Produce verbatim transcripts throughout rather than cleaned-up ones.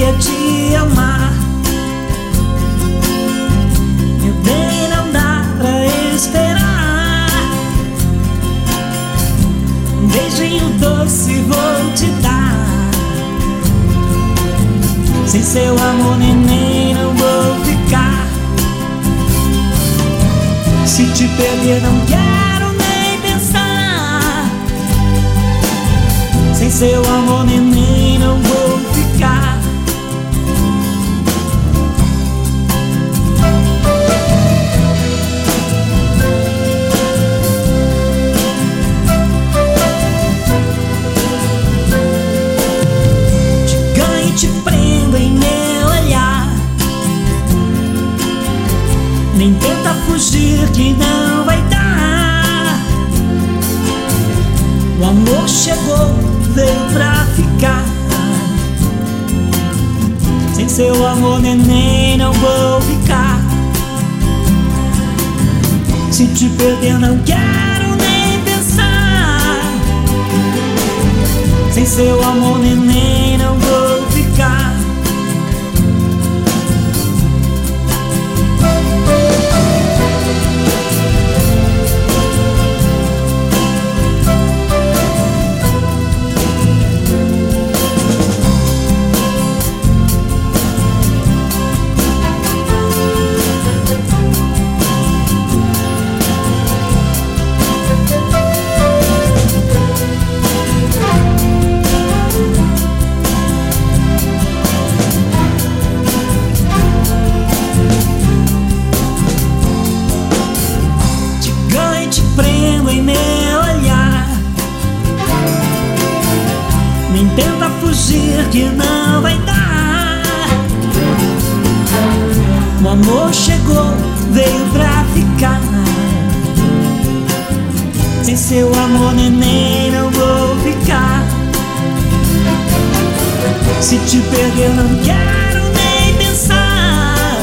queria te amar. Meu bem, não dá pra esperar. Um beijinho doce vou te dar. Sem seu amor, neném, não vou ficar. Se te perder, não quero nem pensar. Sem seu amor, neném, não vou ficar. Te ganho e te prendo em meu olhar. Nem tenta fugir que não vai dar. O amor chegou, veio pra ficar. Sem seu amor, neném, não vou ficar. Se te perder, não quero nem pensar. Sem seu amor, neném, não vou ficar. Prendo em meu olhar. Nem tenta fugir que não vai dar. O amor chegou, veio pra ficar. Sem seu amor, neném, não vou ficar. Se te perder, não quero nem pensar.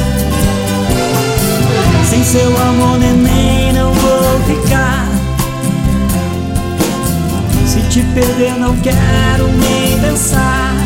Sem seu amor, neném, não vou ficar. Se te perder, não quero nem pensar.